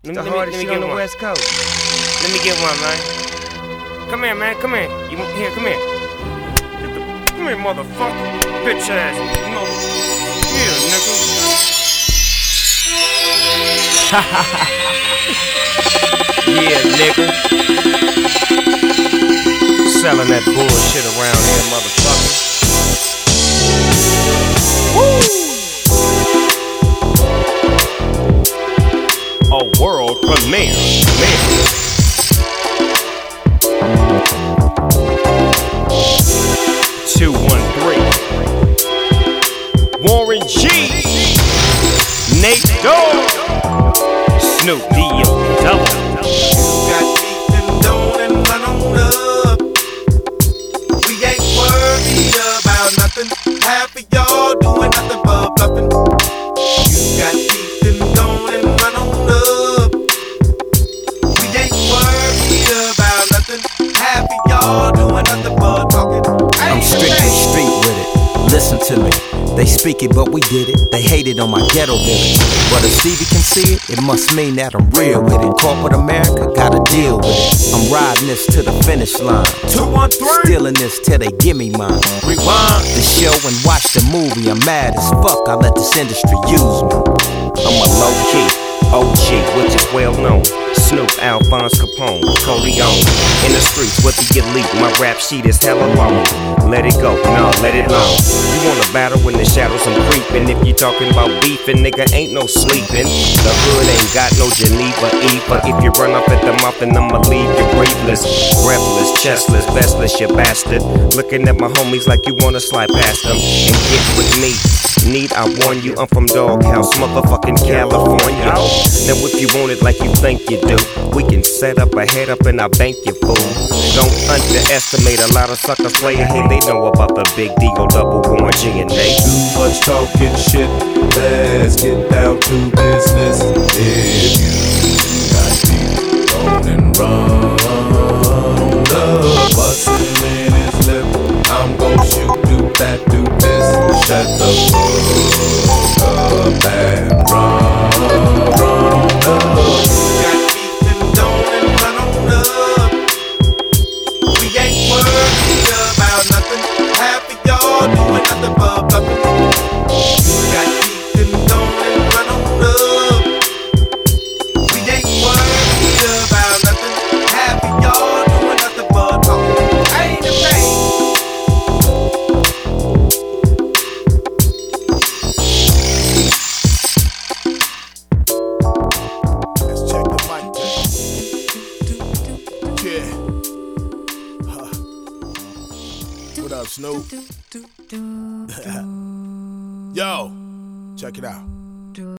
Let me get on the West Coast. Let me get one, man. Come here, man. Come here. Here, come here. Come here, motherfucker. Bitch ass mother. Yeah, nigga. Yeah, nigga. Selling that bullshit around here, motherfucker. Woo! A world premiere. 213. Warren G. Nate Dogg. Snoop D.O. Double. Got teeth and don't and run on up. We ain't worried about nothing. Half of y'all doing nothing but bluffing. You got teeth and don't and run on up. We ain't worried about nothing. Half of y'all doing nothing but talking. I'm strictly street with it. Listen to me. They speak it, but we did it. They hate it on my ghetto village. But if Stevie can see it, it must mean that I'm real with it. Corporate America gotta deal with it. I'm riding this to the finish line. 213. Stealing this till they give me mine. Rewind the show and watch the movie. I'm mad as fuck. I let this industry use me. I'm a low-key OG, which is well known. Snoop, Alphonse Capone, Corleone. In the streets with the elite, my rap sheet is hella long. Let it go, nah, let it long. You wanna battle when the shadows I'm creeping. If you talking about beefing, nigga, ain't no sleeping. The hood ain't got no Geneva Eva. If you run up at the mouth, then I'ma leave you breathless, breathless, chestless, vestless, you bastard. Looking at my homies like you wanna slide past them and get with me. Need I warn you, I'm from Doghouse, motherfucking California. Now if you want it like you think you do, we can set up a head up and I bank you, fool. Don't underestimate a lot of suckers playing. Hey, they know about the big D.O. Double Warren G and Nate. Too much talking shit, let's get down to business. If you got deep, on and run the bustin' in his lip, I'm gon' shoot, do that, do this. Shut the fuck up and run up. got teeth and don't and run on up. We ain't worried about nothing. Half of y'all doing nothing but bluffing. You got teeth and don't and run on up. We ain't worried about nothing. Half of y'all doing nothing but talking. Ain't the pain. Let's check the mic check. Yeah. What up, Snoop? Yo, check it out.